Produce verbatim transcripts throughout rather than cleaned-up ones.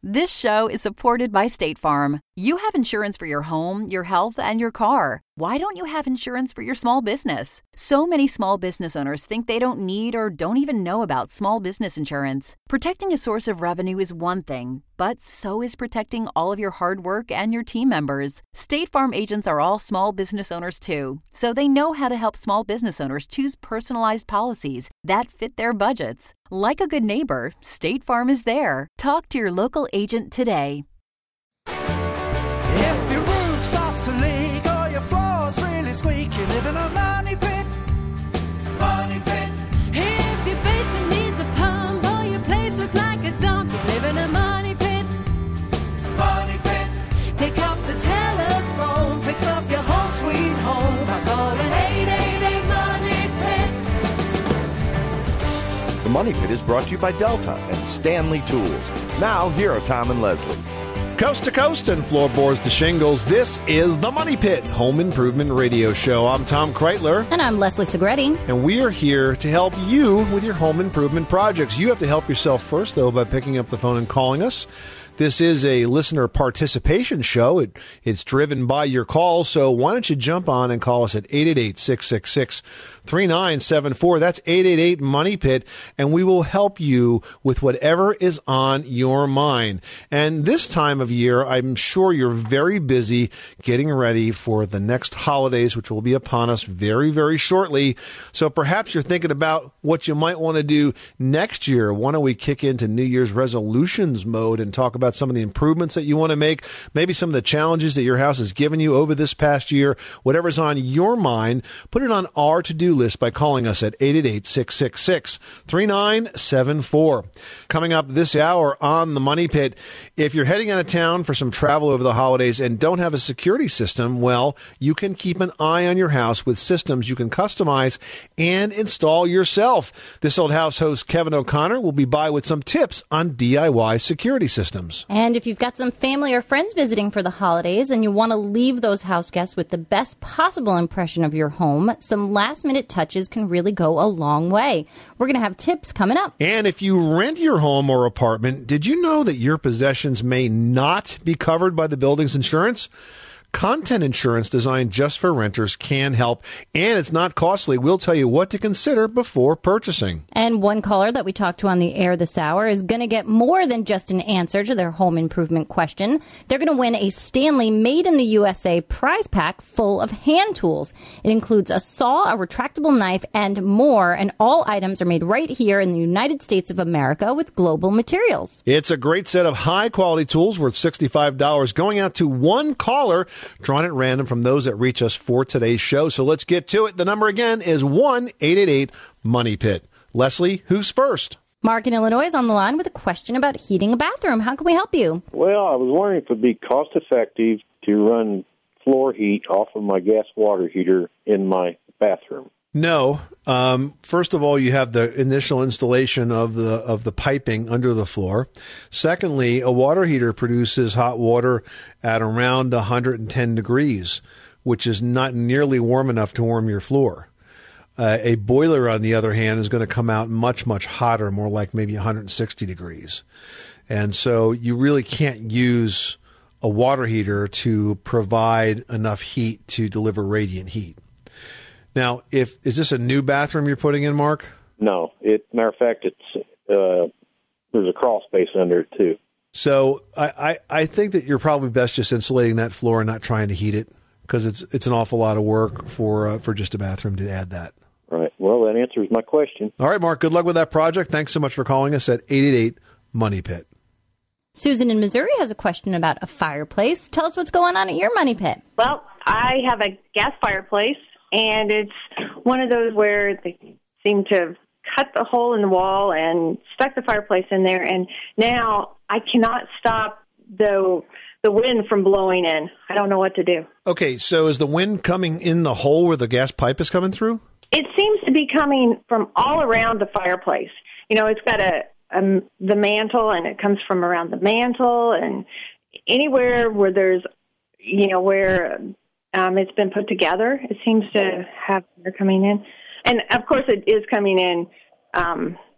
This show is supported by State Farm. You have insurance for your home, your health, and your car. Why don't you have insurance for your small business? So many small business owners think they don't need or don't even know about small business insurance. Protecting a source of revenue is one thing, but so is protecting all of your hard work and your team members. State Farm agents are all small business owners too, so they know how to help small business owners choose personalized policies that fit their budgets. Like a good neighbor, State Farm is there. Talk to your local agent today. If your roof starts to leak or your floor's really squeak, you live in a money pit. Money pit. If your basement needs a pump or your place looks like a dump, you live in a money pit. Money pit. Pick up the telephone, fix up your home sweet home by calling eight eight eight money pit. The Money Pit is brought to you by Delta and Stanley Tools. Now, here are Tom and Leslie. Coast to coast and floorboards to shingles, this is the Money Pit Home Improvement Radio Show. I'm Tom Kreitler. And I'm Leslie Segretti. And we are here to help you with your home improvement projects. You have to help yourself first, though, by picking up the phone and calling us. This is a listener participation show. It, it's driven by your calls, so why don't you jump on and call us at eight eight eight, six six six, three nine seven four. That's eight eight eight, money pit, and we will help you with whatever is on your mind. And this time of year, I'm sure you're very busy getting ready for the next holidays, which will be upon us very, very shortly. So perhaps you're thinking about what you might want to do next year. Why don't we kick into New Year's resolutions mode and talk about about some of the improvements that you want to make, maybe some of the challenges that your house has given you over this past year. Whatever's on your mind, put it on our to-do list by calling us at eight eight eight, six six six, three nine seven four. Coming up this hour on the Money Pit, if you're heading out of town for some travel over the holidays and don't have a security system, well, you can keep an eye on your house with systems you can customize and install yourself. This Old House host Kevin O'Connor will be by with some tips on D I Y security systems. And if you've got some family or friends visiting for the holidays and you want to leave those house guests with the best possible impression of your home, some last-minute touches can really go a long way. We're going to have tips coming up. And if you rent your home or apartment, did you know that your possessions may not be covered by the building's insurance? Content insurance designed just for renters can help, and it's not costly. We'll tell you what to consider before purchasing. And one caller that we talked to on the air this hour is going to get more than just an answer to their home improvement question. They're going to win a Stanley Made in the U S A prize pack full of hand tools. It includes a saw, a retractable knife, and more, and all items are made right here in the United States of America with global materials. It's a great set of high-quality tools worth sixty-five dollars going out to one caller, drawn at random from those that reach us for today's show. So let's get to it. The number again is one eight eight eight, money pit. Leslie, who's first? Mark in Illinois is on the line with a question about heating a bathroom. How can we help you? Well, I was wondering if it would be cost-effective to run floor heat off of my gas water heater in my bathroom. No. Um, first of all, you have the initial installation of the of the piping under the floor. Secondly, a water heater produces hot water at around one hundred ten degrees, which is not nearly warm enough to warm your floor. Uh, a boiler, on the other hand, is going to come out much, much hotter, more like maybe one hundred sixty degrees. And so you really can't use a water heater to provide enough heat to deliver radiant heat. Now, if is this a new bathroom you're putting in, Mark? No. It, matter of fact, it's uh, there's a crawl space under it, too. So I, I, I think that you're probably best just insulating that floor and not trying to heat it, because it's it's an awful lot of work for uh, for just a bathroom to add that. Right. Well, that answers my question. All right, Mark, good luck with that project. Thanks so much for calling us at eight eight eight, money pit. Susan in Missouri has a question about a fireplace. Tell us what's going on at your Money Pit. Well, I have a gas fireplace, and it's one of those where they seem to have cut the hole in the wall and stuck the fireplace in there, and now I cannot stop the the wind from blowing in. I don't know what to do. Okay, so is the wind coming in the hole where the gas pipe is coming through? It seems to be coming from all around the fireplace. You know, it's got a, a the mantle, and it comes from around the mantle, and anywhere where there's, you know, where um, it's been put together, it seems to have air coming in. And, of course, it is coming in um,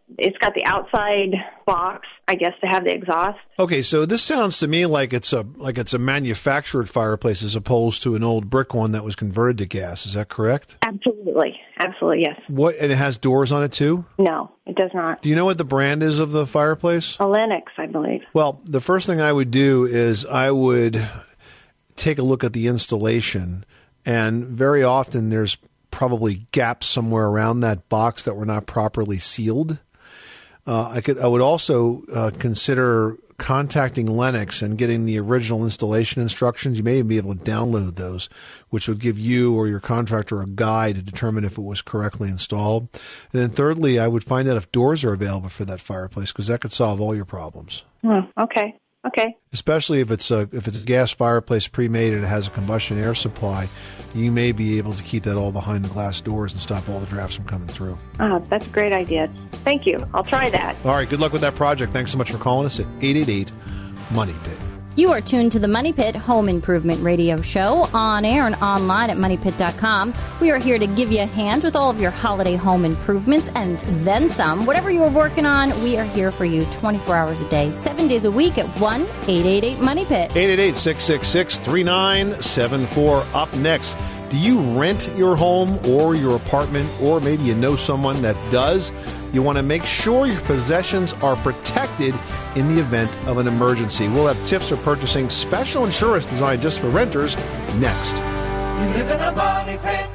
it's got the outside box, I guess, to have the exhaust. Okay, so this sounds to me like it's a like it's a manufactured fireplace as opposed to an old brick one that was converted to gas. Is that correct? Absolutely. Absolutely, yes. What, and it has doors on it too? No, it does not. Do you know what the brand is of the fireplace? A Lennox, I believe. Well, the first thing I would do is I would take a look at the installation, and very often there's probably gaps somewhere around that box that were not properly sealed. Uh, I could. I would also uh, consider contacting Lennox and getting the original installation instructions. You may even be able to download those, which would give you or your contractor a guide to determine if it was correctly installed. And then thirdly, I would find out if doors are available for that fireplace, because that could solve all your problems. Oh, okay. Okay. Especially if it's a if it's a gas fireplace pre-made and it has a combustion air supply, you may be able to keep that all behind the glass doors and stop all the drafts from coming through. Oh, that's a great idea. Thank you. I'll try that. All right. Good luck with that project. Thanks so much for calling us at eight eight eight, money pit. You are tuned to the Money Pit Home Improvement Radio Show, on air and online at money pit dot com. We are here to give you a hand with all of your holiday home improvements and then some. Whatever you are working on, we are here for you twenty-four hours a day, seven days a week at one eight eight eight money pit. eight eight eight, six six six, three nine seven four. Up next, do you rent your home or your apartment, or maybe you know someone that does? You want to make sure your possessions are protected in the event of an emergency. We'll have tips for purchasing special insurance designed just for renters next. You live in a money pit.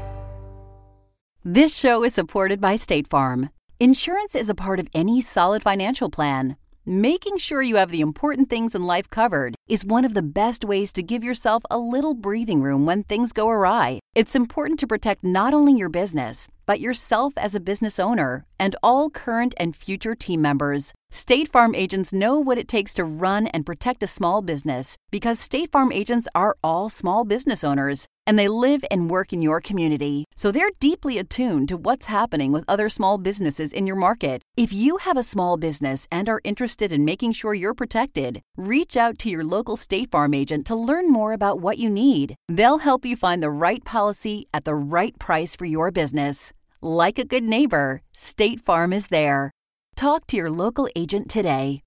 This show is supported by State Farm. Insurance is a part of any solid financial plan. Making sure you have the important things in life covered is one of the best ways to give yourself a little breathing room when things go awry. It's important to protect not only your business, but yourself as a business owner and all current and future team members. State Farm agents know what it takes to run and protect a small business, because State Farm agents are all small business owners, and they live and work in your community. So they're deeply attuned to what's happening with other small businesses in your market. If you have a small business and are interested in making sure you're protected, reach out to your local State Farm agent to learn more about what you need. They'll help you find the right policy at the right price for your business. Like a good neighbor, State Farm is there. Talk to your local agent today.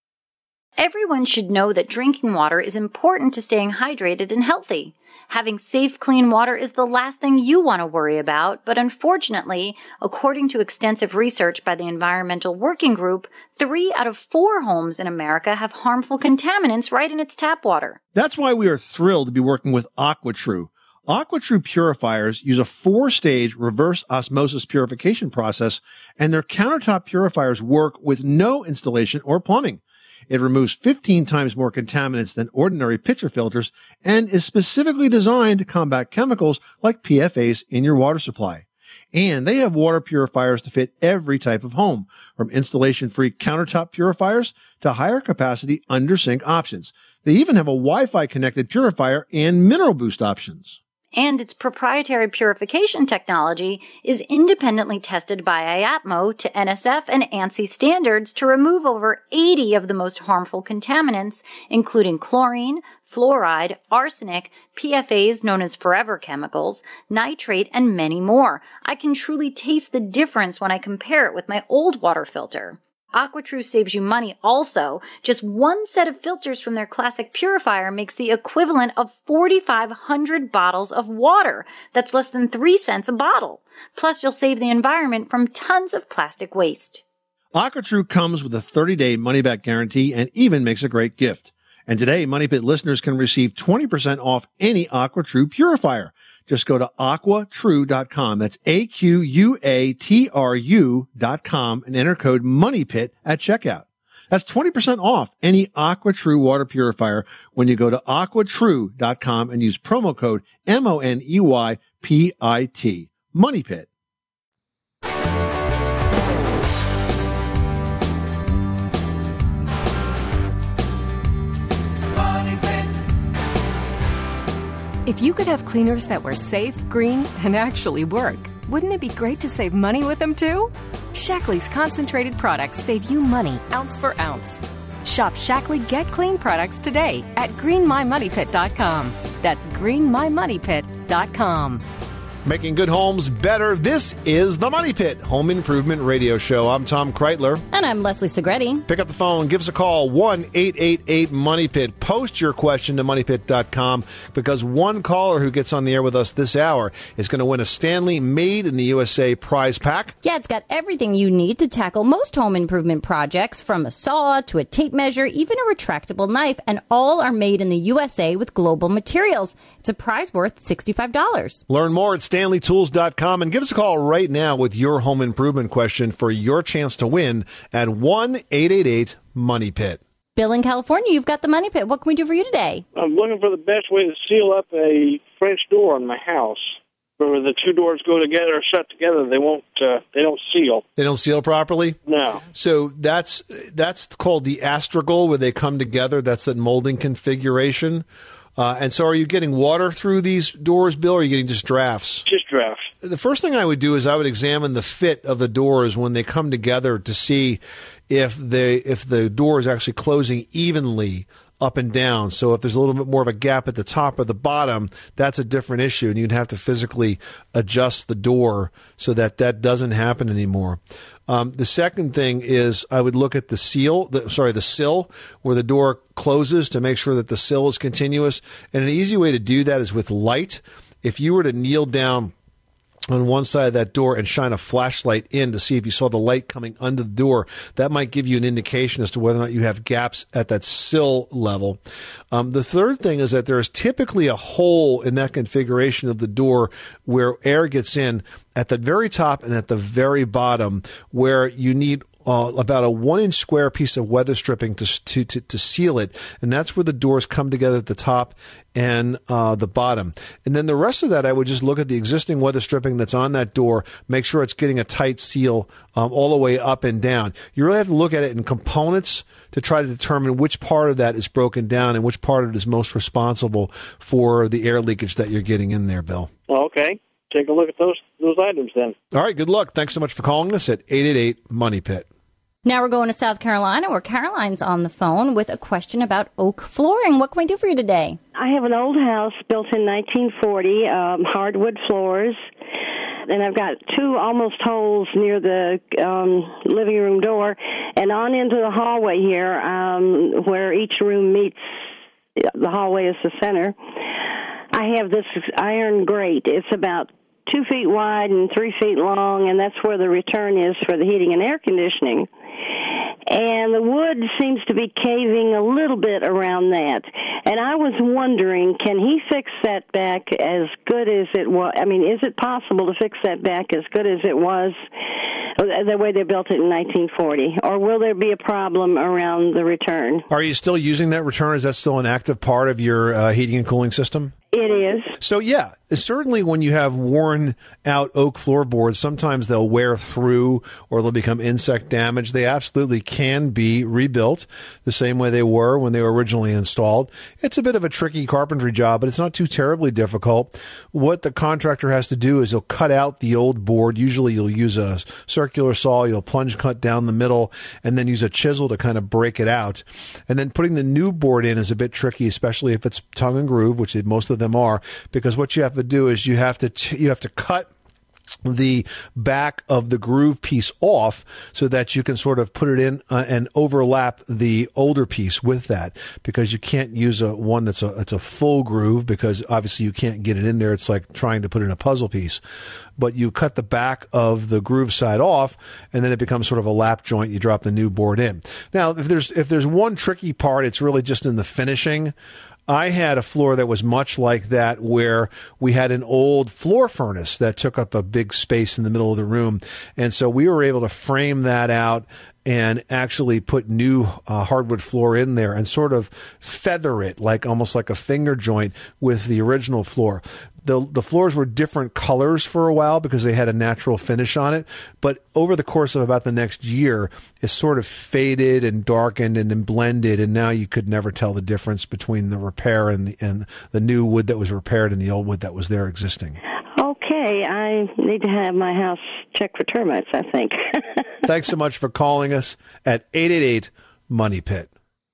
Everyone should know that drinking water is important to staying hydrated and healthy. Having safe, clean water is the last thing you want to worry about, but unfortunately, according to extensive research by the Environmental Working Group, three out of four homes in America have harmful contaminants right in its tap water. That's why we are thrilled to be working with AquaTrue. AquaTrue purifiers use a four-stage reverse osmosis purification process, and their countertop purifiers work with no installation or plumbing. It removes fifteen times more contaminants than ordinary pitcher filters and is specifically designed to combat chemicals like P F As in your water supply. And they have water purifiers to fit every type of home, from installation-free countertop purifiers to higher capacity under-sink options. They even have a Wi-Fi connected purifier and mineral boost options. And its proprietary purification technology is independently tested by I A P M O to N S F and ANSI standards to remove over eighty of the most harmful contaminants, including chlorine, fluoride, arsenic, P F As known as forever chemicals, nitrate, and many more. I can truly taste the difference when I compare it with my old water filter. AquaTrue saves you money also. Just one set of filters from their classic purifier makes the equivalent of forty-five hundred bottles of water. That's less than three cents a bottle. Plus, you'll save the environment from tons of plastic waste. AquaTrue comes with a thirty-day money-back guarantee and even makes a great gift. And today, Money Pit listeners can receive twenty percent off any AquaTrue purifier. Just go to aqua true dot com. That's A Q U A T R U dot com and enter code MONEYPIT at checkout. That's twenty percent off any AquaTrue water purifier when you go to aqua true dot com and use promo code M O N E Y P I T. MONEYPIT. If you could have cleaners that were safe, green, and actually work, wouldn't it be great to save money with them too? Shackley's concentrated products save you money ounce for ounce. Shop Shackley Get Clean products today at green my money pit dot com. That's green my money pit dot com. Making good homes better. This is the Money Pit Home Improvement Radio Show. I'm Tom Kreitler. And I'm Leslie Segretti. Pick up the phone. Give us a call. one eight eight eight money pit. Post your question to money pit dot com because one caller who gets on the air with us this hour is going to win a Stanley Made in the U S A prize pack. Yeah, it's got everything you need to tackle most home improvement projects, from a saw to a tape measure, even a retractable knife, and all are made in the U S A with global materials. It's a prize worth sixty-five dollars. Learn more at stanley tools dot com and give us a call right now with your home improvement question for your chance to win at one eight eight eight money pit. Bill in California, you've got the Money Pit. What can we do for you today? I'm looking for the best way to seal up a French door in my house. Where the two doors go together or shut together, they won't. Uh, they don't seal. They don't seal properly? No. So that's that's called the astragal, where they come together. That's that molding configuration. Uh, and so are you getting water through these doors, Bill, or are you getting just drafts? Just drafts. The first thing I would do is I would examine the fit of the doors when they come together to see if they if the door is actually closing evenly up and down. So if there's a little bit more of a gap at the top or the bottom, that's a different issue, and you'd have to physically adjust the door so that that doesn't happen anymore. Um, the second thing is I would look at the seal, the, sorry, the sill where the door closes to make sure that the sill is continuous. And an easy way to do that is with light. If you were to kneel down on one side of that door and shine a flashlight in to see if you saw the light coming under the door, that might give you an indication as to whether or not you have gaps at that sill level. Um, the third thing is that there is typically a hole in that configuration of the door where air gets in at the very top and at the very bottom, where you need Uh, about a one-inch square piece of weather stripping to, to to to seal it, and that's where the doors come together at the top and uh, the bottom. And then the rest of that, I would just look at the existing weather stripping that's on that door, make sure it's getting a tight seal um, all the way up and down. You really have to look at it in components to try to determine which part of that is broken down and which part of it is most responsible for the air leakage that you're getting in there, Bill. Okay. Take a look at those those items then. All right, good luck. Thanks so much for calling us at eight eight eight money pit. Now we're going to South Carolina, where Caroline's on the phone with a question about oak flooring. What can we do for you today? I have an old house built in nineteen forty, um, hardwood floors, and I've got two almost holes near the um, living room door and on into the hallway here, um, where each room meets. The hallway is the center. I have this iron grate. It's about two feet wide and three feet long, and that's where the return is for the heating and air conditioning. And the wood seems to be caving a little bit around that. And I was wondering, can he fix that back as good as it was? I mean, is it possible to fix that back as good as it was, the way they built it in nineteen forty? Or will there be a problem around the return? Are you still using that return? Is that still an active part of your uh, heating and cooling system? It is. So, yeah, certainly when you have worn out oak floorboards, sometimes they'll wear through or they'll become insect damaged. They absolutely can be rebuilt the same way they were when they were originally installed. It's a bit of a tricky carpentry job, but it's not too terribly difficult. What the contractor has to do is he'll cut out the old board. Usually you'll use a circular saw, you'll plunge cut down the middle, and then use a chisel to kind of break it out. And then putting the new board in is a bit tricky, especially if it's tongue and groove, which most of them are, because what you have to do is you have to t- you have to cut the back of the groove piece off so that you can sort of put it in uh, and overlap the older piece with that, because you can't use a one that's a it's a full groove, because obviously you can't get it in there. It's like trying to put in a puzzle piece. But you cut the back of the groove side off, and then it becomes sort of a lap joint. You drop the new board in. Now, if there's if there's one tricky part, it's really just in the finishing. I had a floor that was much like that, where we had an old floor furnace that took up a big space in the middle of the room. And so we were able to frame that out and actually put new uh, hardwood floor in there and sort of feather it like almost like a finger joint with the original floor. The the floors were different colors for a while because they had a natural finish on it. But over the course of about the next year, it sort of faded and darkened and then blended. And now you could never tell the difference between the repair and the, and the new wood that was repaired and the old wood that was there existing. Okay, I need to have my house checked for termites, I think. Thanks so much for calling us at eight eight eight money pit.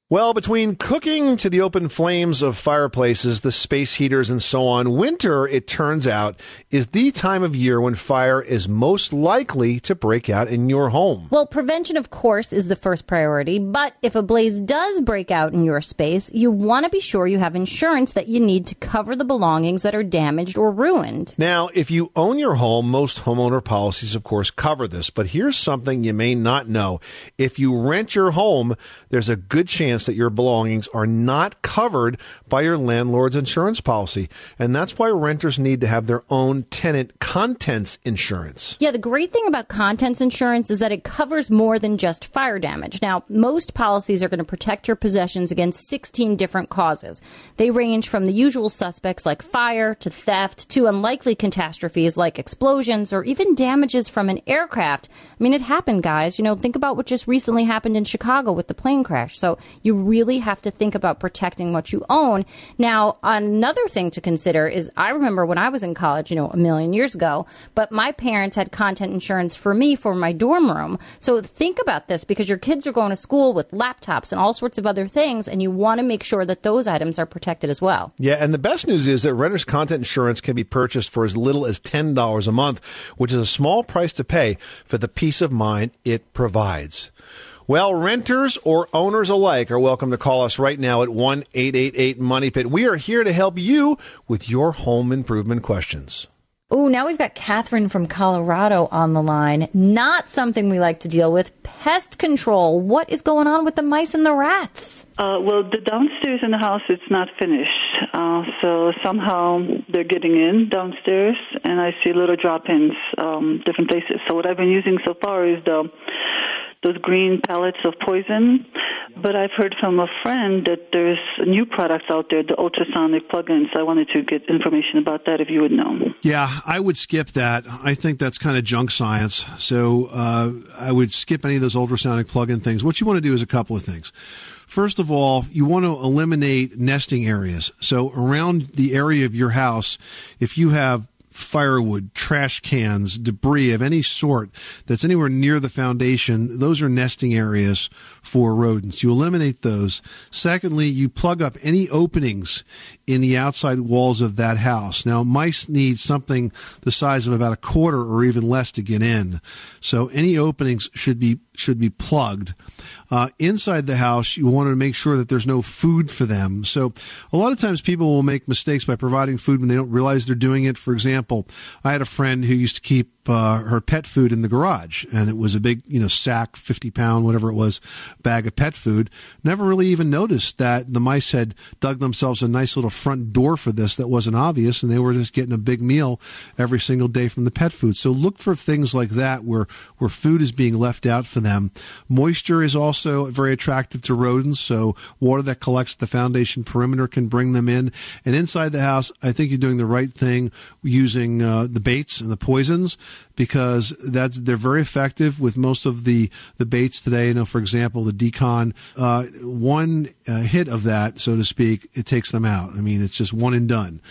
Well, between cooking to the open flames of fireplaces, the space heaters, and so on, winter, it turns out, is the time of year when fire is most likely to break out in your home. Well, prevention, of course, is the first priority, but if a blaze does break out in your space, you want to be sure you have insurance that you need to cover the belongings that are damaged or ruined. Now, if you own your home, most homeowner policies, of course, cover this, but here's something you may not know. If you rent your home, there's a good chance that your belongings are not covered by your landlord's insurance policy. And that's why renters need to have their own tenant contents insurance. Yeah, the great thing about contents insurance is that it covers more than just fire damage. Now, most policies are going to protect your possessions against sixteen different causes. They range from the usual suspects like fire to theft to unlikely catastrophes like explosions or even damages from an aircraft. I mean, it happened, guys. You know, think about what just recently happened in Chicago with the plane crash. So you really have to think about protecting what you own. Now, another thing to consider is I remember when I was in college, you know, a million years ago, but my parents had content insurance for me for my dorm room. So think about this because your kids are going to school with laptops and all sorts of other things, and you want to make sure that those items are protected as well. Yeah, and the best news is that renters' content insurance can be purchased for as little as ten dollars a month, which is a small price to pay for the peace of mind it provides. Well, renters or owners alike are welcome to call us right now at one eight eight eight money pit. We are here to help you with your home improvement questions. Oh, now we've got Catherine from Colorado on the line. Not something we like to deal with. Pest control. What is going on with the mice and the rats? Uh, well, the downstairs in the house, it's not finished. Uh, so somehow they're getting in downstairs, and I see little drop-ins, um, different places. So what I've been using so far is the those green pellets of poison. But I've heard from a friend that there's new products out there, the ultrasonic plugins. I wanted to get information about that if you would know. Yeah, I would skip that. I think that's kind of junk science. So uh, I would skip any of those ultrasonic plug-in things. What you want to do is a couple of things. First of all, you want to eliminate nesting areas. So around the area of your house, if you have firewood, trash cans, debris of any sort that's anywhere near the foundation, those are nesting areas for rodents. You eliminate those. Secondly, you plug up any openings in the outside walls of that house. Now, mice need something the size of about a quarter or even less to get in. So any openings should be should be plugged. Uh, inside the house, you want to make sure that there's no food for them. So a lot of times people will make mistakes by providing food when they don't realize they're doing it. For example, I had a friend who used to keep uh, her pet food in the garage, and it was a big, you know, sack, fifty pound, whatever it was, bag of pet food. Never really even noticed that the mice had dug themselves a nice little front door for this that wasn't obvious, and they were just getting a big meal every single day from the pet food. So look for things like that where, where food is being left out for them. Moisture is also very attractive to rodents, so water that collects at the foundation perimeter can bring them in. And inside the house, I think you're doing the right thing using uh, the baits and the poisons, because that's they're very effective with most of the, the baits today. You know, for example, the Decon, uh, one uh, hit of that, so to speak, it takes them out. I mean, it's just one and done.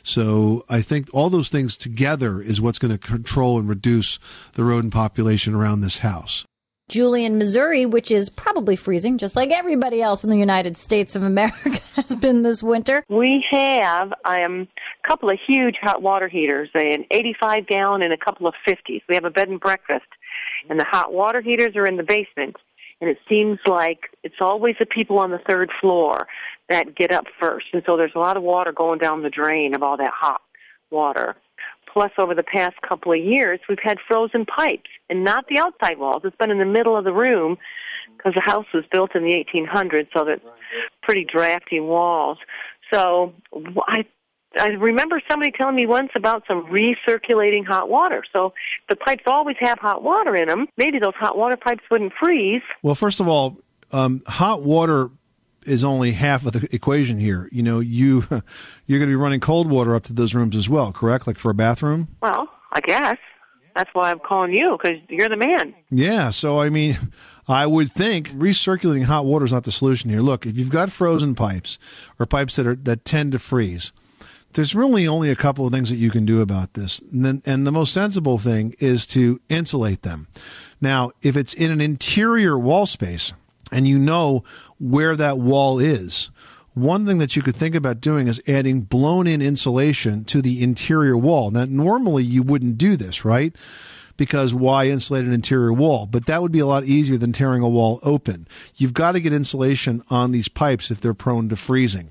So I think all those things together is what's going to control and reduce the rodent population around this house. Julie in Missouri, which is probably freezing, just like everybody else in the United States of America has been this winter. We have um, a couple of huge hot water heaters, an eighty-five gallon and a couple of fifties. We have a bed and breakfast, and the hot water heaters are in the basement. And it seems like it's always the people on the third floor that get up first. And so there's a lot of water going down the drain of all that hot water. Plus, over the past couple of years, we've had frozen pipes, and not the outside walls. It's been in the middle of the room because the house was built in the eighteen hundreds, so that's pretty drafty walls. So I I remember somebody telling me once about some recirculating hot water. So the pipes always have hot water in them. Maybe those hot water pipes wouldn't freeze. Well, first of all, um, hot water is only half of the equation here. You know, you, you're going to be running cold water up to those rooms as well, correct? Like for a bathroom? Well, I guess. That's why I'm calling you, because you're the man. Yeah, so I mean, I would think recirculating hot water is not the solution here. Look, if you've got frozen pipes or pipes that are that tend to freeze, there's really only a couple of things that you can do about this. And, then, and the most sensible thing is to insulate them. Now, if it's in an interior wall space, and you know where that wall is. One thing that you could think about doing is adding blown-in insulation to the interior wall. Now, normally you wouldn't do this, right? Because why insulate an interior wall? But that would be a lot easier than tearing a wall open. You've got to get insulation on these pipes if they're prone to freezing.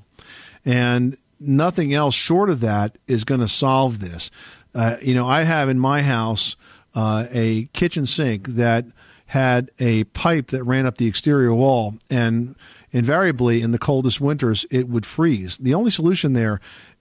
And nothing else short of that is going to solve this. Uh, you know, I have in my house uh, a kitchen sink that had a pipe that ran up the exterior wall, and invariably in the coldest winters it would freeze. The only solution there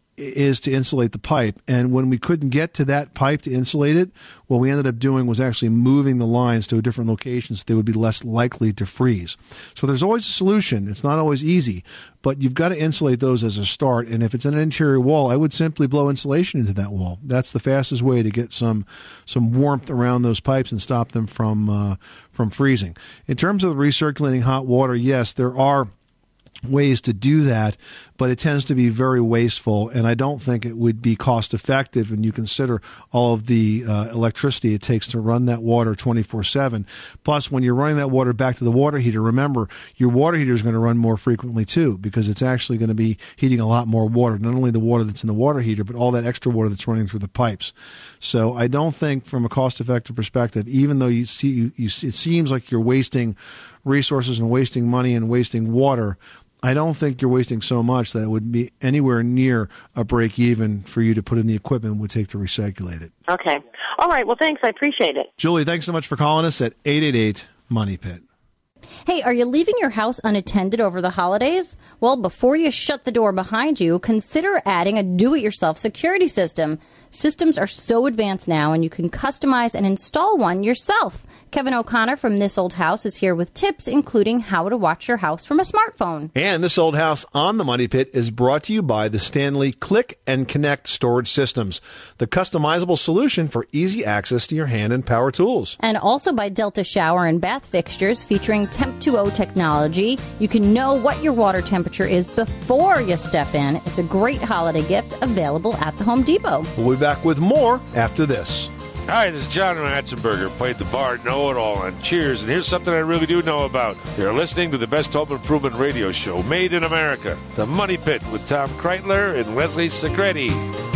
is to insulate the pipe. And when we couldn't get to that pipe to insulate it, what we ended up doing was actually moving the lines to a different location so they would be less likely to freeze. So there's always a solution. It's not always easy, but you've got to insulate those as a start. And if it's an interior wall, I would simply blow insulation into that wall. That's the fastest way to get some some warmth around those pipes and stop them from uh, from freezing. In terms of recirculating hot water, yes, there are ways to do that, but it tends to be very wasteful, and I don't think it would be cost effective when you consider all of the uh, electricity it takes to run that water twenty-four seven. Plus, when you're running that water back to the water heater, remember, your water heater is going to run more frequently too, because it's actually going to be heating a lot more water, not only the water that's in the water heater, but all that extra water that's running through the pipes. So I don't think from a cost effective perspective, even though you see, you, you, it seems like you're wasting resources and wasting money and wasting water, I don't think you're wasting so much that it would be anywhere near a break even for you to put in the equipment it would take to recirculate it. Okay. All right. Well, thanks. I appreciate it. Julie, thanks so much for calling us at eight eight eight money pit. Hey, are you leaving your house unattended over the holidays? Well, before you shut the door behind you, consider adding a do-it-yourself security system. Systems are so advanced now, and you can customize and install one yourself. Kevin O'Connor from This Old House is here with tips, including how to watch your house from a smartphone. And This Old House on the Money Pit is brought to you by the Stanley Click and Connect Storage Systems, the customizable solution for easy access to your hand and power tools. And also by Delta Shower and Bath Fixtures featuring Temp two oh technology. You can know what your water temperature is before you step in. It's a great holiday gift available at the Home Depot. We'll be back with more after this. Hi, this is John Ratzenberger, played the Bard Know-It-All on Cheers, and here's something I really do know about. You're listening to the best home improvement radio show made in America, The Money Pit with Tom Kreitler and Leslie Segretti.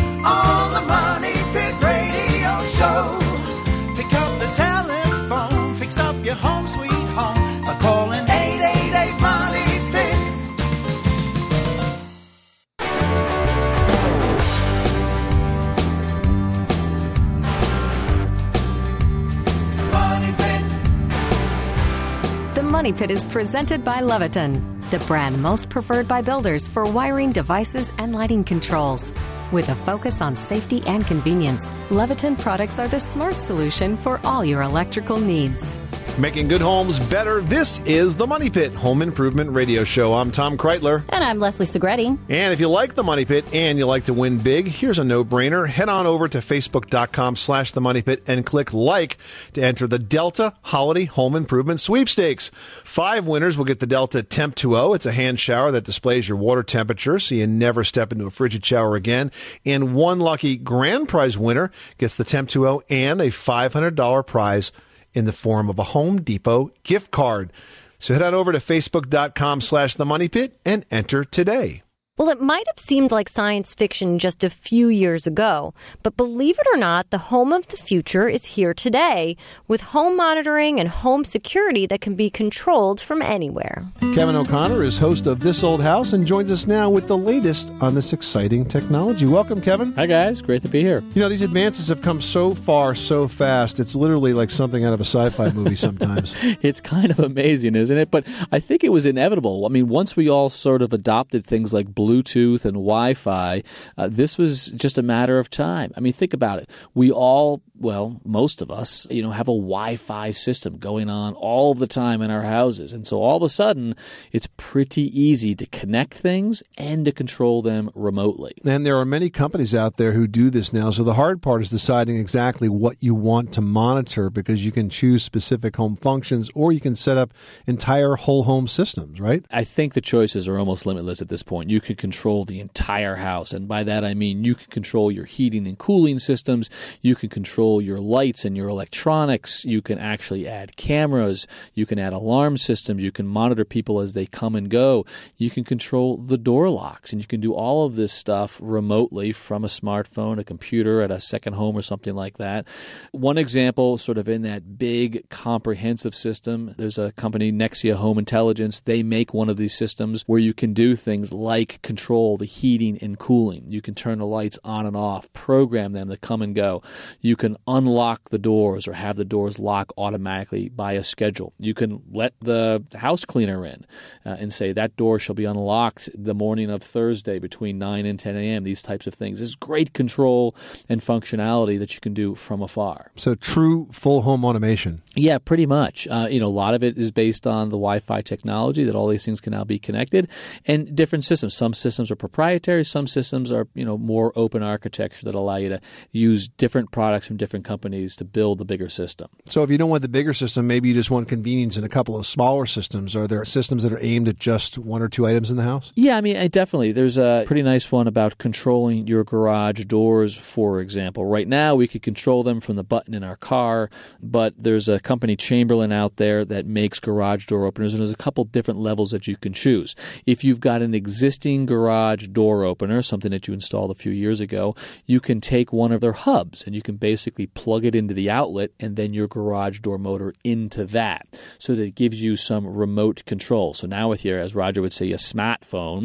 On the Money Pit Radio Show, pick up the telephone, fix up your home sweet home by calling eight eight eight money pit. The Money Pit is presented by Leviton, the brand most preferred by builders for wiring devices and lighting controls. With a focus on safety and convenience, Leviton products are the smart solution for all your electrical needs. Making good homes better. This is the Money Pit Home Improvement Radio Show. I'm Tom Kreitler. And I'm Leslie Segretti. And if you like the Money Pit and you like to win big, here's a no-brainer. Head on over to facebook.com slash the Money Pit and click like to enter the Delta Holiday Home Improvement Sweepstakes. Five winners will get the Delta Temp two oh. It's a hand shower that displays your water temperature so you never step into a frigid shower again. And one lucky grand prize winner gets the Temp two oh and a five hundred dollars prize in the form of a Home Depot gift card. So head on over to facebook.com slash the Money Pit and enter today. Well, it might have seemed like science fiction just a few years ago, but believe it or not, the home of the future is here today with home monitoring and home security that can be controlled from anywhere. Kevin O'Connor is host of This Old House and joins us now with the latest on this exciting technology. Welcome, Kevin. Hi, guys. Great to be here. You know, these advances have come so far so fast. It's literally like something out of a sci-fi movie sometimes. It's kind of amazing, isn't it? But I think it was inevitable. I mean, once we all sort of adopted things like Bluetooth and Wi-Fi, uh, this was just a matter of time. I mean, think about it. We all, well, most of us, you know, have a Wi-Fi system going on all the time in our houses. And so all of a sudden, it's pretty easy to connect things and to control them remotely. And there are many companies out there who do this now. So the hard part is deciding exactly what you want to monitor, because you can choose specific home functions or you can set up entire whole home systems, right? I think the choices are almost limitless at this point. You could control the entire house. And by that I mean you can control your heating and cooling systems, you can control your lights and your electronics, you can actually add cameras, you can add alarm systems, you can monitor people as they come and go, you can control the door locks, and you can do all of this stuff remotely from a smartphone, a computer, at a second home or something like that. One example, sort of in that big comprehensive system, there's a company, Nexia Home Intelligence. They make one of these systems where you can do things like control the heating and cooling. You can turn the lights on and off, program them to come and go. You can unlock the doors or have the doors lock automatically by a schedule. You can let the house cleaner in uh, and say that door shall be unlocked the morning of Thursday between nine and ten a.m., these types of things. This is great control and functionality that you can do from afar. So true full home automation. Yeah, pretty much. Uh, you know, a lot of it is based on the Wi-Fi technology, that all these things can now be connected, and different systems. Some systems are proprietary. Some systems are, you know, more open architecture that allow you to use different products from different companies to build the bigger system. So if you don't want the bigger system, maybe you just want convenience in a couple of smaller systems. Are there systems that are aimed at just one or two items in the house? Yeah, I mean, I definitely. There's a pretty nice one about controlling your garage doors, for example. Right now, we could control them from the button in our car, but there's a company, Chamberlain, out there that makes garage door openers, and there's a couple different levels that you can choose. If you've got an existing garage door opener, something that you installed a few years ago, you can take one of their hubs and you can basically plug it into the outlet and then your garage door motor into that, so that it gives you some remote control. So now with your, as Roger would say, a smartphone,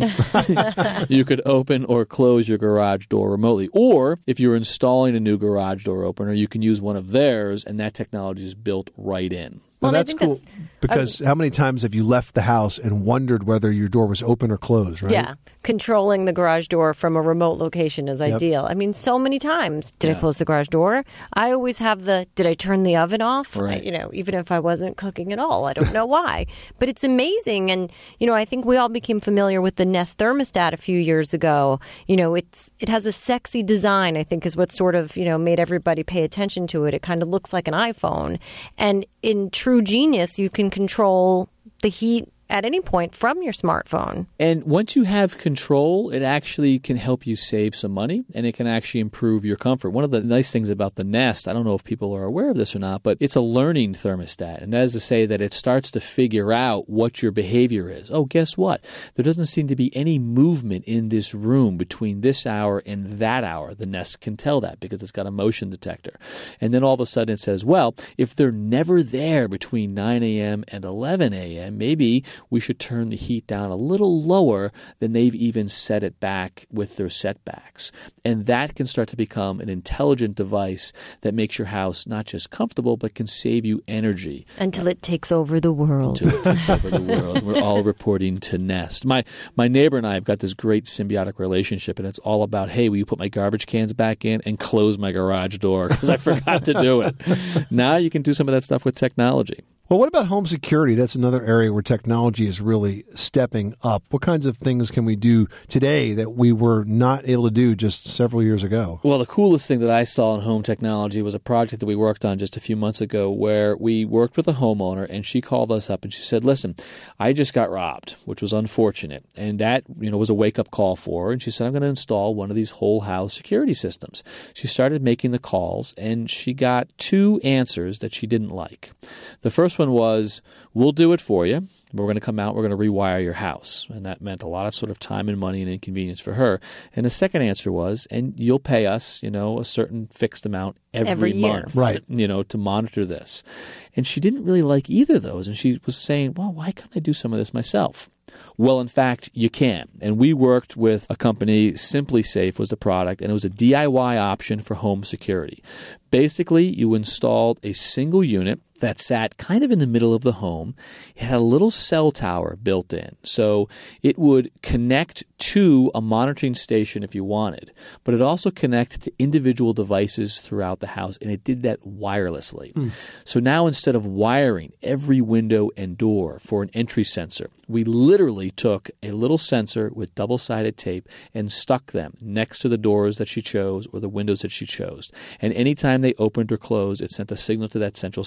you could open or close your garage door remotely. Or if you're installing a new garage door opener, you can use one of theirs, and that technology is built right in. Well, Well, I that's think cool that's- because how many times have you left the house and wondered whether your door was open or closed, right? Yeah. Controlling the garage door from a remote location is Yep. ideal. I mean, so many times. Did Yeah. I close the garage door? I always have the, did I turn the oven off? Right. I- you know, even if I wasn't cooking at all. I don't know why. But it's amazing. And, you know, I think we all became familiar with the Nest thermostat a few years ago. You know, it's it has a sexy design, I think, is what sort of, you know, made everybody pay attention to it. It kind of looks like an iPhone. And in true genius, you can control the heat at any point from your smartphone. And once you have control, it actually can help you save some money, and it can actually improve your comfort. One of the nice things about the Nest, I don't know if people are aware of this or not, but it's a learning thermostat. And that is to say that it starts to figure out what your behavior is. Oh, guess what? There doesn't seem to be any movement in this room between this hour and that hour. The Nest can tell that because it's got a motion detector. And then all of a sudden it says, well, if they're never there between nine a.m. and eleven a.m., maybe we should turn the heat down a little lower than they've even set it back with their setbacks. And that can start to become an intelligent device that makes your house not just comfortable, but can save you energy. Until it takes over the world. Until it takes over the world. We're all reporting to Nest. My my neighbor and I have got this great symbiotic relationship, and it's all about, hey, will you put my garbage cans back in and close my garage door because I forgot to do it. Now you can do some of that stuff with technology. Well, what about home security? That's another area where technology is really stepping up. What kinds of things can we do today that we were not able to do just several years ago? Well, the coolest thing that I saw in home technology was a project that we worked on just a few months ago where we worked with a homeowner, and she called us up and she said, listen, I just got robbed, which was unfortunate. And that, you know, was a wake-up call for her. And she said, I'm going to install one of these whole house security systems. She started making the calls, and she got two answers that she didn't like. The first one was, we'll do it for you. We're going to come out, we're going to rewire your house. And that meant a lot of sort of time and money and inconvenience for her. And the second answer was, and you'll pay us, you know, a certain fixed amount every, Every year. month, Right. you know, to monitor this. And she didn't really like either of those. And she was saying, well, why can't I do some of this myself? Well, in fact, you can. And we worked with a company, Simply Safe was the product, and it was a D I Y option for home security. Basically, you installed a single unit that sat kind of in the middle of the home. It had a little cell tower built in. So it would connect to a monitoring station if you wanted, but it also connected to individual devices throughout the house, and it did that wirelessly. Mm. So now instead of wiring every window and door for an entry sensor, we literally took a little sensor with double-sided tape and stuck them next to the doors that she chose or the windows that she chose. And anytime they opened or closed, it sent a signal to that central station.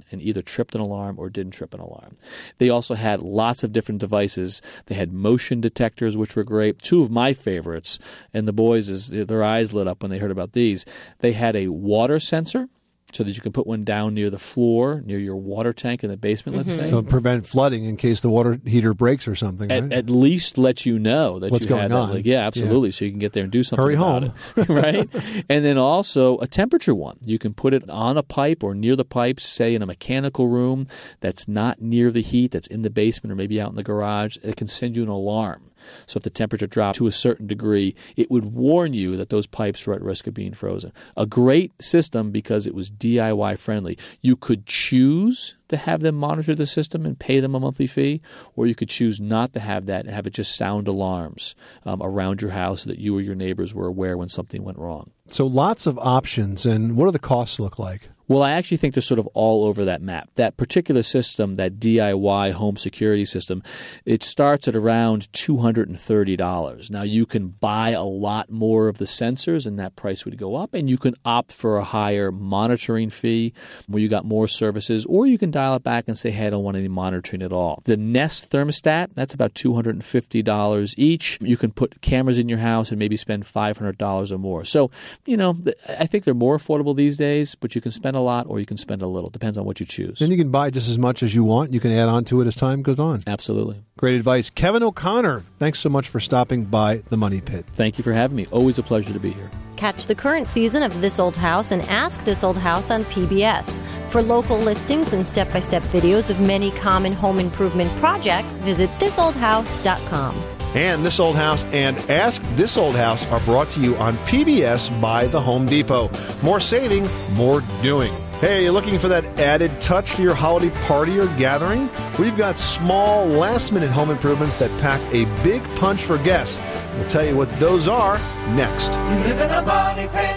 on and either tripped an alarm or didn't trip an alarm. They also had lots of different devices. They had motion detectors, which were great. Two of my favorites, and the boys, is their eyes lit up when they heard about these. They had a water sensor, so that you can put one down near the floor, near your water tank in the basement, let's say. So prevent flooding in case the water heater breaks or something, At, right? at least let you know that What's you going had that. on. Like, yeah, absolutely. Yeah. So you can get there and do something Hurry about home. it. Right? And then also a temperature one. You can put it on a pipe or near the pipes, say in a mechanical room that's not near the heat, that's in the basement or maybe out in the garage. It can send you an alarm. So if the temperature dropped to a certain degree, it would warn you that those pipes were at risk of being frozen. A great system because it was D I Y friendly. You could choose to have them monitor the system and pay them a monthly fee, or you could choose not to have that and have it just sound alarms um, around your house so that you or your neighbors were aware when something went wrong. So lots of options. And what do the costs look like? Well, I actually think they're sort of all over that map. That particular system, that D I Y home security system, it starts at around two hundred thirty dollars. Now, you can buy a lot more of the sensors, and that price would go up, and you can opt for a higher monitoring fee where you got more services, or you can dial it back and say, hey, I don't want any monitoring at all. The Nest thermostat, that's about two hundred fifty dollars each. You can put cameras in your house and maybe spend five hundred dollars or more. So, you know, I think they're more affordable these days, but you can spend a lot or you can spend a little. Depends on what you choose. And you can buy just as much as you want. You can add on to it as time goes on. Absolutely. Great advice. Kevin O'Connor, thanks so much for stopping by the Money Pit. Thank you for having me. Always a pleasure to be here. Catch the current season of This Old House and Ask This Old House on P B S. For local listings and step-by-step videos of many common home improvement projects, visit this old house dot com. And This Old House and Ask This Old House are brought to you on P B S by The Home Depot. More saving, more doing. Hey, you're looking for that added touch for your holiday party or gathering? We've got small, last-minute home improvements that pack a big punch for guests. We'll tell you what those are next. You live in a money pit.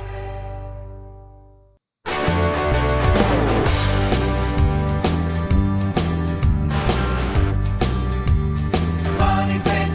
Money pit.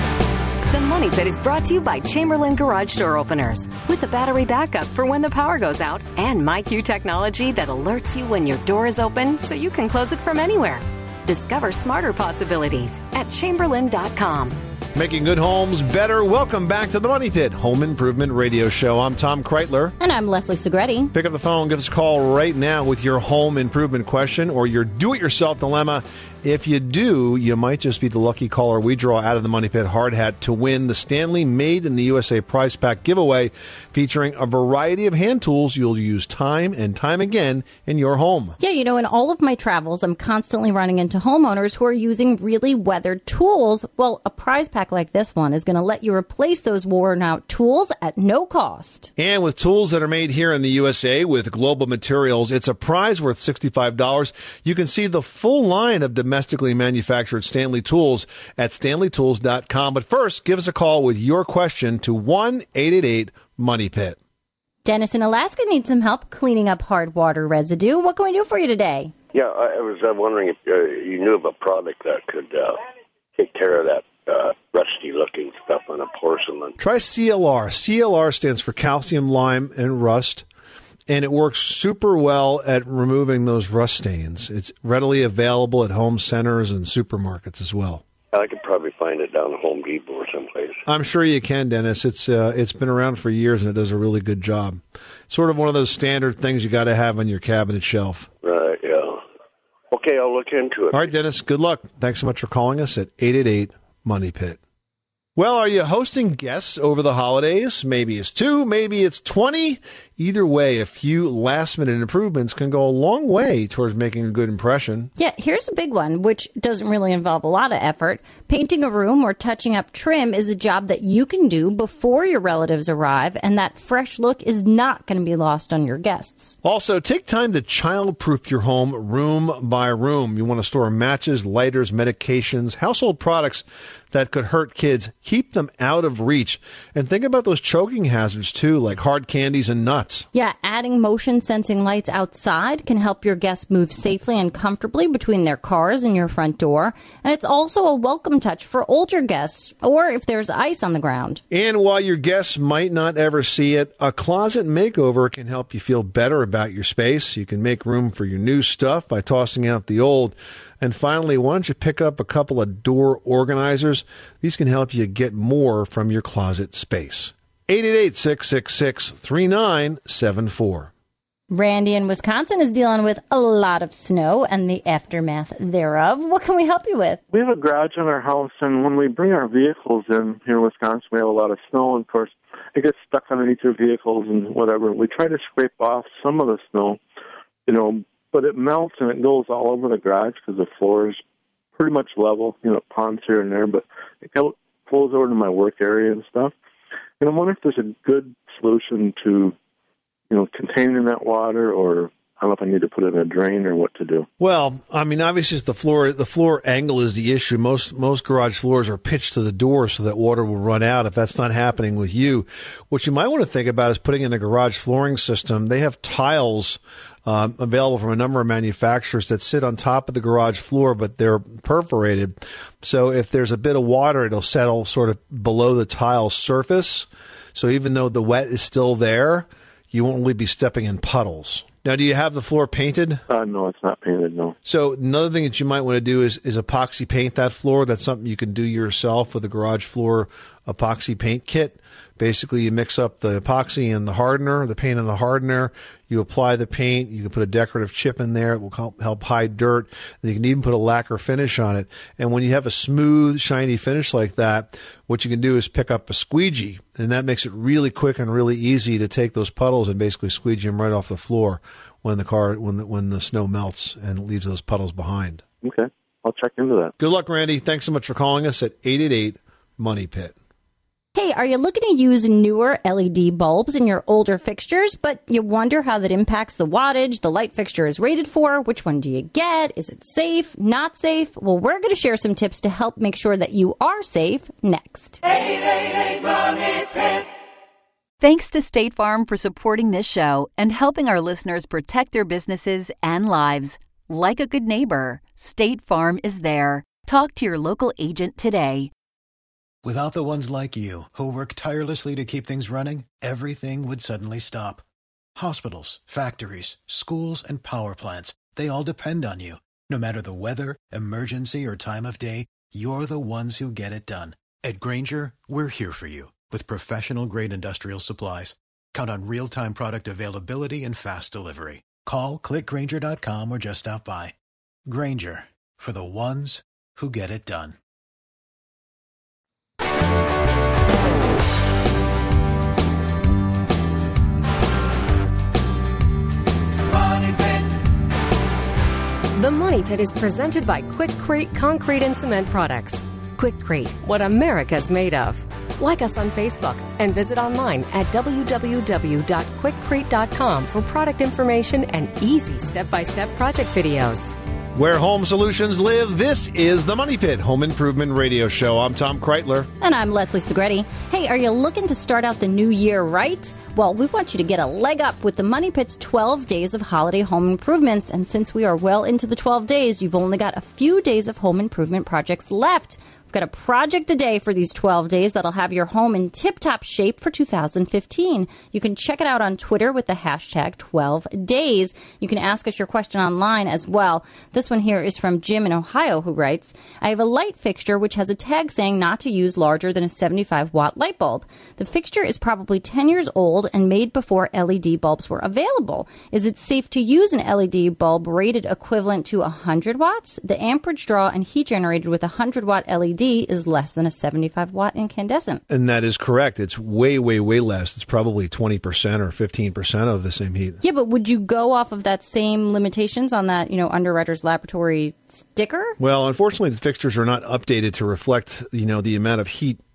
The Money Pit is brought to you by Chamberlain Garage Door Openers with a battery backup for when the power goes out and MyQ technology that alerts you when your door is open so you can close it from anywhere. Discover smarter possibilities at chamberlain dot com. Making good homes better. Welcome back to the Money Pit Home Improvement Radio Show. I'm Tom Kreitler. And I'm Leslie Segretti. Pick up the phone, give us a call right now with your home improvement question or your do-it-yourself dilemma. If you do, you might just be the lucky caller we draw out of the Money Pit hard hat to win the Stanley Made in the U S A Prize Pack giveaway featuring a variety of hand tools you'll use time and time again in your home. Yeah, you know, in all of my travels, I'm constantly running into homeowners who are using really weathered tools. Well, a prize pack like this one is going to let you replace those worn-out tools at no cost. And with tools that are made here in the U S A with global materials, it's a prize worth sixty-five dollars. You can see the full line of domestically manufactured Stanley tools at stanley tools dot com. But first, give us a call with your question to one eight eight eight money pit. Dennis in Alaska needs some help cleaning up hard water residue. What can we do for you today? Yeah, I was uh, wondering if uh, you knew of a product that could uh, take care of that uh, rusty-looking stuff on a porcelain. Try C L R. C L R stands for calcium, lime, and rust. And it works super well at removing those rust stains. It's readily available at home centers and supermarkets as well. I could probably find it down at Home Depot or someplace. I'm sure you can, Dennis. It's uh, it's been around for years and it does a really good job. Sort of one of those standard things you got to have on your cabinet shelf. Right, yeah. Okay, I'll look into it. All right, Dennis, good luck. Thanks so much for calling us at eight eight eight money pit. Well, are you hosting guests over the holidays? Maybe it's two, maybe it's twenty. Either way, a few last-minute improvements can go a long way towards making a good impression. Yeah, here's a big one, which doesn't really involve a lot of effort. Painting a room or touching up trim is a job that you can do before your relatives arrive, and that fresh look is not going to be lost on your guests. Also, take time to child-proof your home room by room. You want to store matches, lighters, medications, household products that could hurt kids. Keep them out of reach. And think about those choking hazards, too, like hard candies and nuts. nuts. Yeah, adding motion sensing lights outside can help your guests move safely and comfortably between their cars and your front door. And it's also a welcome touch for older guests or if there's ice on the ground. And while your guests might not ever see it, a closet makeover can help you feel better about your space. You can make room for your new stuff by tossing out the old. And finally, why don't you pick up a couple of door organizers? These can help you get more from your closet space. eight eight eight, six six six, three nine seven four. Randy in Wisconsin is dealing with a lot of snow and the aftermath thereof. What can we help you with? We have a garage in our house, and when we bring our vehicles in here in Wisconsin, we have a lot of snow, and of course, it gets stuck underneath your vehicles and whatever. We try to scrape off some of the snow, you know, but it melts and it goes all over the garage because the floor is pretty much level, you know, ponds here and there, but it flows over to my work area and stuff. And I'm wondering if there's a good solution to, you know, containing that water, or I don't know if I need to put it in a drain or what to do. Well, I mean, obviously, it's the floor the floor angle is the issue. Most most garage floors are pitched to the door so that water will run out. If that's not happening with you, what you might want to think about is putting in a garage flooring system. They have tiles um, available from a number of manufacturers that sit on top of the garage floor, but they're perforated. So if there's a bit of water, it'll settle sort of below the tile surface. So even though the wet is still there, you won't really be stepping in puddles. Now, do you have the floor painted? Uh, no, it's not painted, no. So another thing that you might want to do is, is epoxy paint that floor. That's something you can do yourself with a garage floor epoxy paint kit. Basically, you mix up the epoxy and the hardener, the paint and the hardener. You apply the paint. You can put a decorative chip in there. It will help, help hide dirt. And you can even put a lacquer finish on it. And when you have a smooth, shiny finish like that, what you can do is pick up a squeegee. And that makes it really quick and really easy to take those puddles and basically squeegee them right off the floor when the car when the, when the snow melts and leaves those puddles behind. Okay. I'll check into that. Good luck, Randy. Thanks so much for calling us at eight eight eight, money pit. Hey, are you looking to use newer L E D bulbs in your older fixtures, but you wonder how that impacts the wattage the light fixture is rated for? Which one do you get? Is it safe? Not safe? Well, we're going to share some tips to help make sure that you are safe next. eight eight eight, money pit. Thanks to State Farm for supporting this show and helping our listeners protect their businesses and lives. Like a good neighbor, State Farm is there. Talk to your local agent today. Without the ones like you, who work tirelessly to keep things running, everything would suddenly stop. Hospitals, factories, schools, and power plants, they all depend on you. No matter the weather, emergency, or time of day, you're the ones who get it done. At Grainger, we're here for you with professional-grade industrial supplies. Count on real-time product availability and fast delivery. Call, click Grainger dot com, or just stop by. Grainger, for the ones who get it done. The Money Pit is presented by Quick Crate Concrete and Cement Products. Quick Crate, what America's made of. Like us on Facebook and visit online at w w w dot quick crate dot com for product information and easy step-by-step project videos. Where home solutions live, this is the Money Pit Home Improvement Radio Show. I'm Tom Kreitler. And I'm Leslie Segretti. Hey, are you looking to start out the new year right? Well, we want you to get a leg up with the Money Pit's twelve days of holiday home improvements. And since we are well into the twelve days, you've only got a few days of home improvement projects left. We've got a project a day for these twelve days that'll have your home in tip-top shape for two thousand fifteen. You can check it out on Twitter with the hashtag twelve days. You can ask us your question online as well. This one here is from Jim in Ohio, who writes, I have a light fixture which has a tag saying not to use larger than a seventy-five watt light bulb. The fixture is probably ten years old and made before L E D bulbs were available. Is it safe to use an L E D bulb rated equivalent to one hundred watts? The amperage draw and heat generated with a one hundred watt L E D is less than a seventy-five watt incandescent. And that is correct. It's way, way, way less. It's probably twenty percent or fifteen percent of the same heat. Yeah, but would you go off of that same limitations on that, you know, Underwriters Laboratory sticker? Well, unfortunately, the fixtures are not updated to reflect, you know, the amount of heat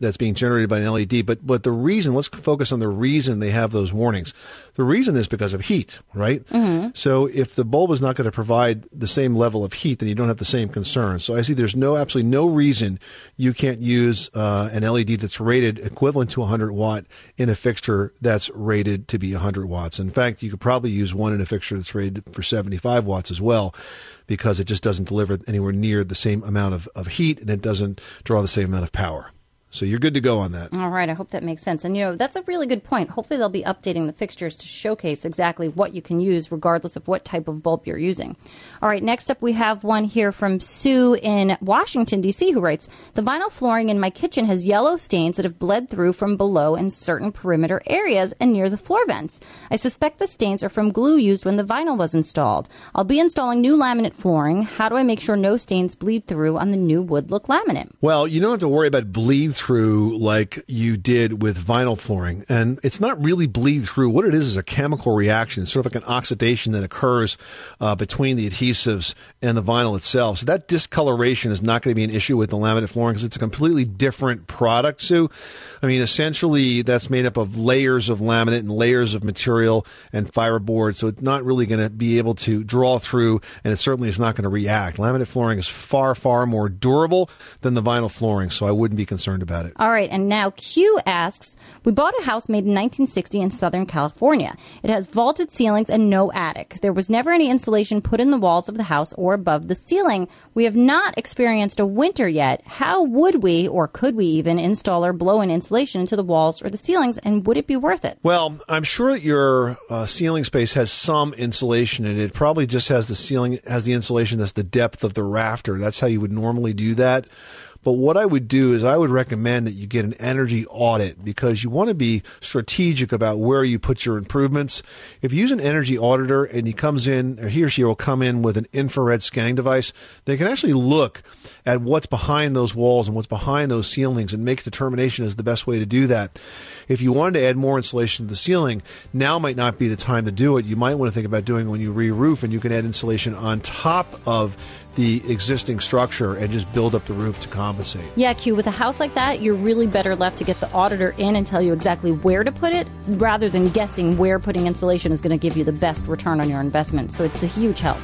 that's being generated by an L E D. But but the reason, let's focus on the reason they have those warnings. The reason is because of heat, right? Mm-hmm. So if the bulb is not going to provide the same level of heat, then you don't have the same concern. So I see there's no absolutely no reason you can't use uh, an L E D that's rated equivalent to one hundred watt in a fixture that's rated to be one hundred watts. In fact, you could probably use one in a fixture that's rated for seventy-five watts as well, because it just doesn't deliver anywhere near the same amount of, of heat, and it doesn't draw the same amount of power. So you're good to go on that. All right. I hope that makes sense. And, you know, that's a really good point. Hopefully they'll be updating the fixtures to showcase exactly what you can use regardless of what type of bulb you're using. All right. Next up, we have one here from Sue in Washington, D C, who writes, the vinyl flooring in my kitchen has yellow stains that have bled through from below in certain perimeter areas and near the floor vents. I suspect the stains are from glue used when the vinyl was installed. I'll be installing new laminate flooring. How do I make sure no stains bleed through on the new wood look laminate? Well, you don't have to worry about bleed through like you did with vinyl flooring. And it's not really bleed through. What it is is a chemical reaction. It's sort of like an oxidation that occurs uh, between the adhesives and the vinyl itself. So that discoloration is not going to be an issue with the laminate flooring because it's a completely different product, Sue. I mean, essentially, that's made up of layers of laminate and layers of material and fiberboard. So it's not really going to be able to draw through, and it certainly is not going to react. Laminate flooring is far, far more durable than the vinyl flooring, so I wouldn't be concerned about it. All right, and now Q asks, we bought a house made in nineteen sixty in Southern California. It has vaulted ceilings and no attic. There was never any insulation put in the walls of the house or above the ceiling. We have not experienced a winter yet. How would we, or could we even, install or blow in insulation into the walls or the ceilings, and would it be worth it? Well, I'm sure that your uh, ceiling space has some insulation in it. It probably just has the ceiling, has the insulation that's the depth of the rafter. That's how you would normally do that. But what I would do is I would recommend that you get an energy audit because you want to be strategic about where you put your improvements. If you use an energy auditor and he comes in, or he or she will come in with an infrared scanning device, they can actually look at what's behind those walls and what's behind those ceilings and make a determination is the best way to do that. If you wanted to add more insulation to the ceiling, now might not be the time to do it. You might want to think about doing it when you re-roof, and you can add insulation on top of the existing structure and just build up the roof to compensate. Yeah, Q, with a house like that, you're really better left to get the auditor in and tell you exactly where to put it rather than guessing where putting insulation is going to give you the best return on your investment. So it's a huge help.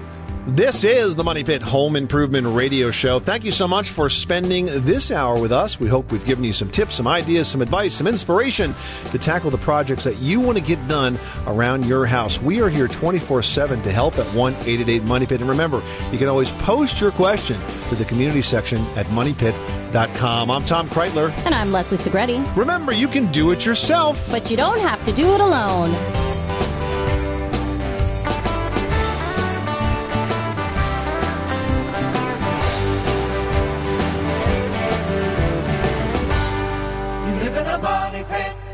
This is the Money Pit Home Improvement Radio Show. Thank you so much for spending this hour with us. We hope we've given you some tips, some ideas, some advice, some inspiration to tackle the projects that you want to get done around your house. We are here twenty-four seven to help at one eight eight eight Money Pit. And remember, you can always post your question to the community section at money pit dot com. I'm Tom Kreitler. And I'm Leslie Segretti. Remember, you can do it yourself. But you don't have to do it alone. You live in a money pit.